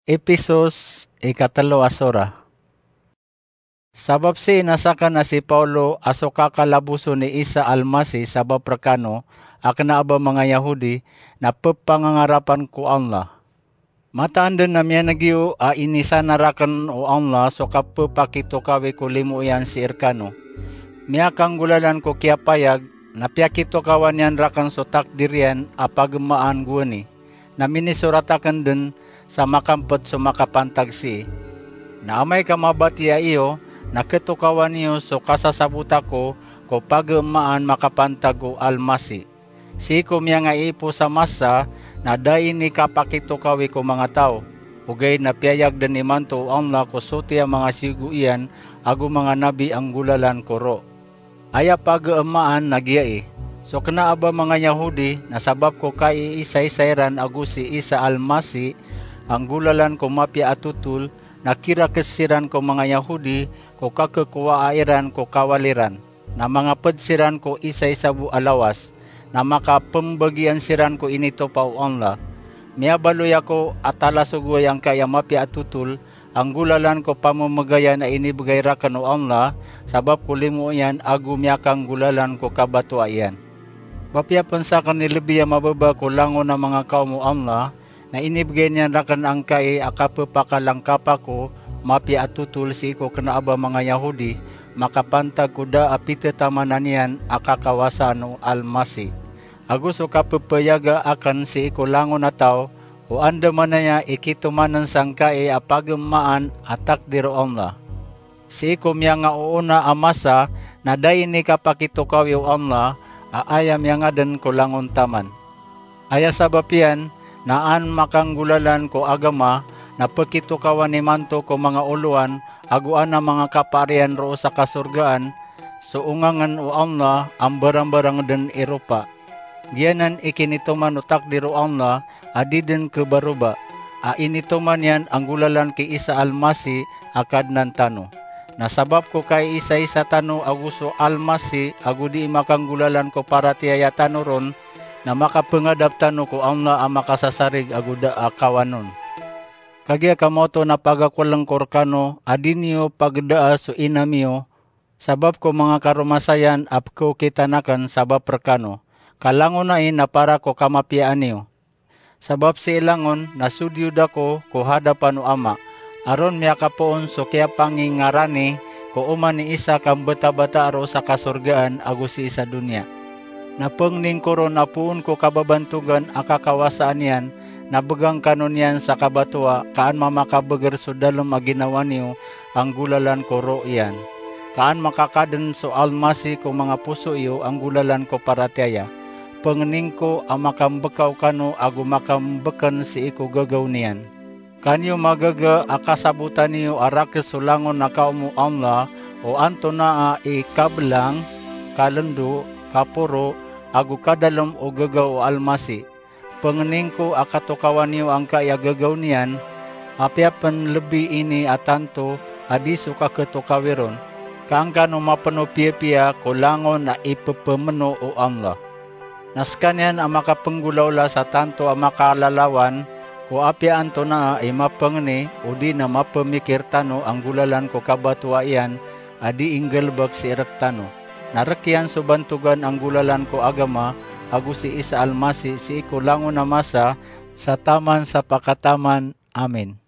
Episos ikatalo asora. Sabab nasakan na si Paulo aso kakalabuso ni Isa almasi sabab prakano akna aba mga Yahudi na pepangangarapan ko Allah. Mataan din na miya nagyo inisanarakan o Allah so kapapakito kawe ko limo yan si Irkano. Miya kang gulalan ko kiapayag na piyakito kawan yan rakan so takdirian apagamaan guwani na minisuratakan din sa makampot so makapantag si. Na amay kamabatiya iyo, nakitukawan niyo so kasasabuta ko pagamaan makapantag o almasi. Si ko miya nga ipo sa masa na dahin ni kapakitukawi ko mga tao. Ugay na piyayag din imanto ang la ko suti ang mga siguian ago mga nabi ang gulalan koro. Aya pagamaan nagyai. So kanaaba mga Yahudi na sabab ko kay isay-sayran ago si Isa almasi ang gulalan ko mapya atutul, nakira kesiran ko mga Yahudi, ko kakekuwairan ko kawaliran, na mga pedsiran ko isay sabu alawas, na makapembagian siran ko inito pa onla. Miabaloy ako atala sugoy ang kaya mapya atutul, ang gulalan ko pamamagaya na inibigay rakan o onla, sabab ko limo yan agu miyakang gulalan ko kabatua yan. Mapya pansakan ni Libya mababa ko lango na mga kaumo onla, na inibigay niyan rakan ang kay akapapakalangkapa ko mapya atutul si ko kanaaba mga Yahudi makapantag kuda apite tamanan niyan akakawasan o almasi. Aguso kapapayaga akan si ko lango na tao o anda man niya ikitumanan sang kay apagamaan atak diro Allah. Si ko miya nga uuna amasa na dayin ni kapakitukawi o Allah aayam yang adan ko langon taman. Aya sabapian naan makanggulalan ko agama na pekito kawan ni manto ko mga uluan aguan na mga kaparian ro sa kasurgaan so ungangan o Allah ang barang-barang den Eropa. Diyanan ikinituman utak di ro Allah adi den kebaruba. Inituman yan ang gulalan ki Isa almasi akad nan tano. Nasabab ko kay isa-isa tano aguso almasi agudi makanggulalan ko para tiyaya tano ron na makapengadap tano ko Allah ang makasasarig aguda akawanon. Kagya kamoto na pagakulang korkano adinyo pagdaa so inamiyo sabab ko mga karumasayan apko kitanakan sabab perkano. Kalangon na na para ko kamapiyaan niyo. Sabab si ilangon na sudyuda ko hadapan o ama. Aron miya kapoon so kaya pangingarani ko uman ni Isa kang bata-bata aro sa kasurgaan ago si Isa dunya. Napengning koro na puun ko kababantugan akakawasaan yan, nabagang kanon yan sa kabatua, kaan mamakabagar so dalom aginawa niyo ang gulalan koro yan. Kaan makakaden so almasi ko mga puso iyo ang gulalan ko parataya. Pengening ko ang makambekaw kano ago makambekan si iko gagaw niyan. Kanyo magaga akasabutan niyo arakis sulangon na kaumu Allah o anto na ikablang kalendo kapuro agu kadalom o gagaw o almasi. Pengening ko akatukawan niyo ang kaya gagaw niyan, apiapan lebi ini atanto adiso kakatukawiron, kaangkano mapano pia-pia kulangon na ipepemeno o Allah. Naskanyan ang makapenggulawla sa tanto ang makalalawan, ko apiaan to na ay mapengni o di na mapemikir tano ang gulalan ko kabatua iyan, adi inggelbag si Erektano. Narakyan so bantugan ang gulalan ko agama, ago si Isa almasi si iko lango na masa, sa taman sa pakataman. Amen.